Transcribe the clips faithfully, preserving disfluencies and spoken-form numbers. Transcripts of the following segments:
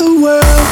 the world.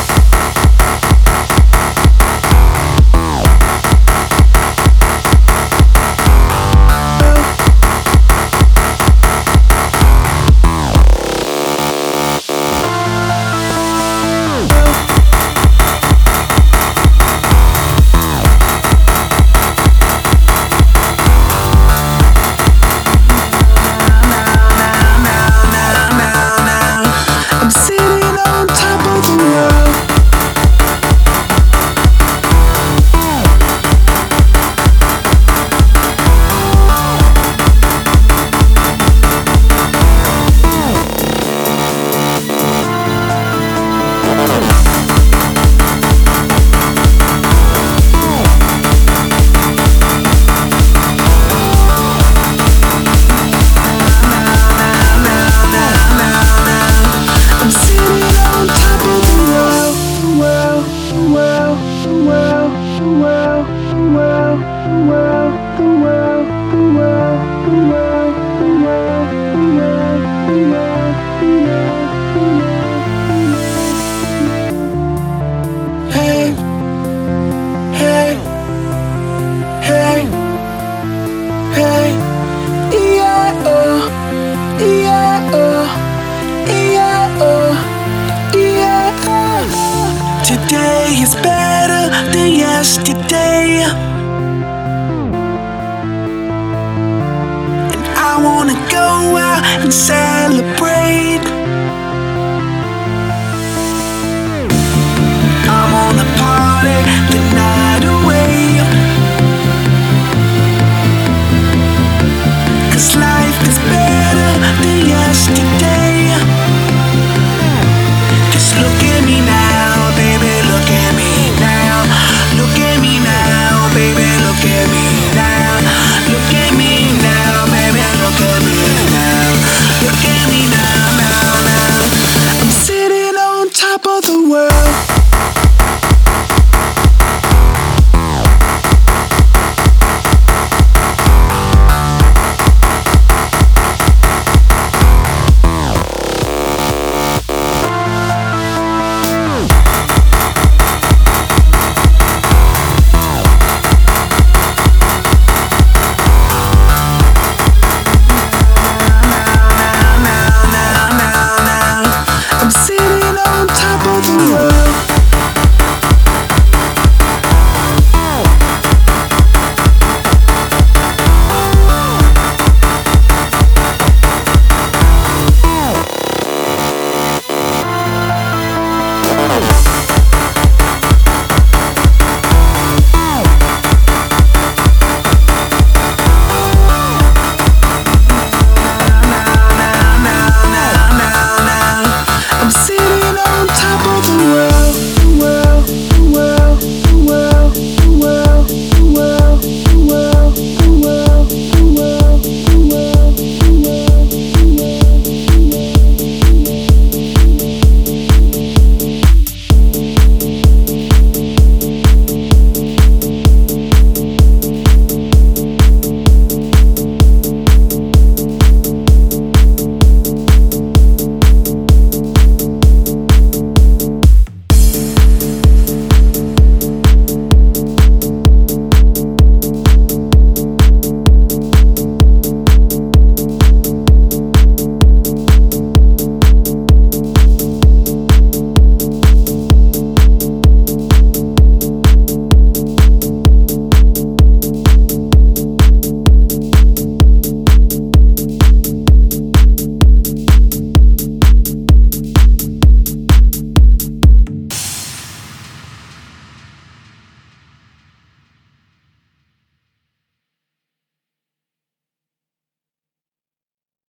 Today is better than yesterday, and I wanna go out and celebrate. I wanna party the night away, 'cause life is better than yesterday. Just look at me now, baby, look at me now. Look at me now, baby, look at me now. Look at me now, baby, look at me now. Look at me now, now, now. I'm sitting on top of the world.